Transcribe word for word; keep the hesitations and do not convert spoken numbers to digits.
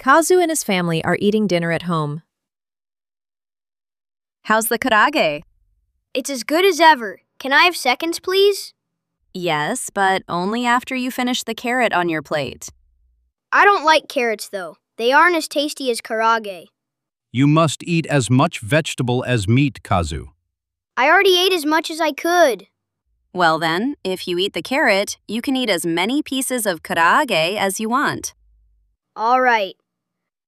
Kazu and his family are eating dinner at home. How's the karaage? It's as good as ever. Can I have seconds, please? Yes, but only after you finish the carrot on your plate. I don't like carrots, though. They aren't as tasty as karaage. You must eat as much vegetable as meat, Kazu. I already ate as much as I could. Well then, if you eat the carrot, you can eat as many pieces of karaage as you want. All right.